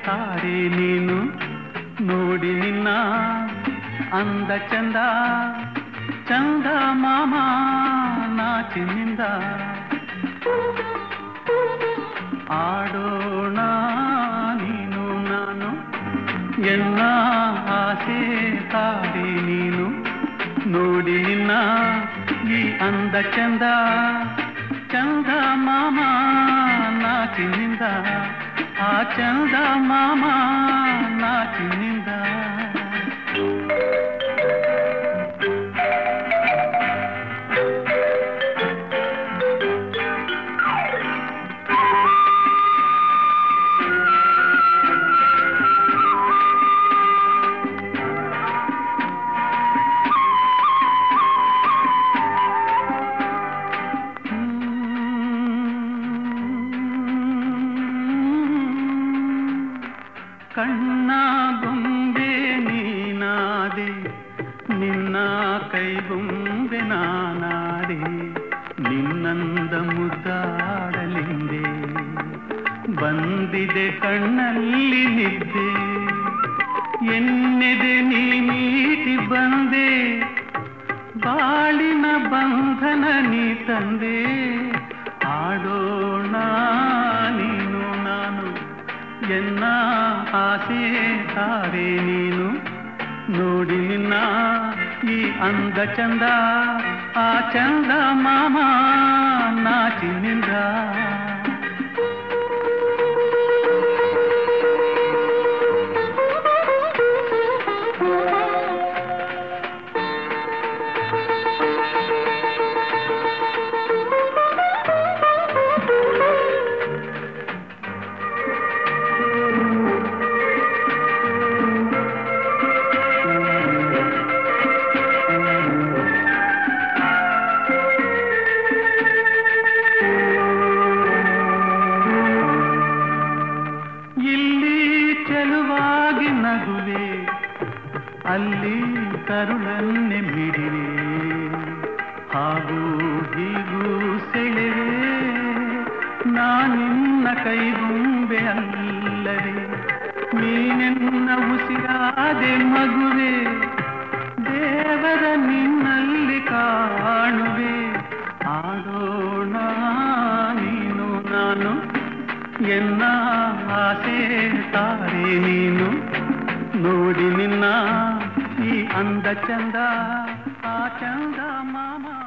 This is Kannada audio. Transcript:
ತಾರೆ ನೀನು ನೋಡಿ ನಿನ್ನ ಅಂದ ಚಂದ ಚಂದ ಮಾಮ ನಾಚಿನಿಂದ ಆಡೋಣ ನೀನು ನಾನು ಎನ್ನ ಆಸೆ ತಾರೆ ನೀನು ನೋಡಿ ನಿನ್ನ ಈ ಅಂದ ಚಂದ ಚಂದ ಮಾಮ ನಾಚಿನಿಂದ ಆ ಚಂದ ಮಾಮ ನಾಚಿನಿಂದ ಕಣ್ಣ ಗೊಂಬೆ ನೀನಾದೆ ನಿನ್ನ ಕೈಗೊಂಬೆ ನಾನಾದೆ ನಿನ್ನಂದ ಮುದ್ದಾಡಲಿಂದೆ ಬಂದಿದೆ ಕಣ್ಣಲ್ಲಿ ನಿದ್ದೆ ಎನ್ನೆದೆ ನೀ ಮೀಟಿ ಬಂದೆ ಬಾಳಿನ ಬಂಧನ ನೀ ತಂದೆ ಆಡೋಣ ನೀನು ನಾನು ಎನ್ನ ಆಸೆ ತಾರೆ ನೀನು ನೋಡಿ ನಿನ್ನ ಈ ಅಂದ ಚಂದ ಆ ಚಂದ ಮಾಮ ನಾಚಿನಿಂದ ಚೆಲುವಾಗಿ ನಗುವೆ ಅಲ್ಲಿ ಕರುಳನ್ನೆ ಮಿಡಿವೆ ಹಾಗೂ ಹೀಗೂ ಸೆಳೆವೆ ನಾನಿನ್ನ ಕೈಗೊಂಬೆ ಅಲ್ಲವೇ ನೀನೆನ್ನ ಉಸಿರಾದೆ ಮಗುವೆ ದೇವರ ನಿನ್ನಲ್ಲಿ ಕಾಣುವೆ ಆಡೋಣ ನೀನು ನಾನು ಎನ್ನ ಆಸೆ ತಾರೆ ನೀನು ನೋಡಿ ನಿನ್ನ ಈ ಅಂದ ಚಂದ ಆ ಚಂದ ಮಾಮ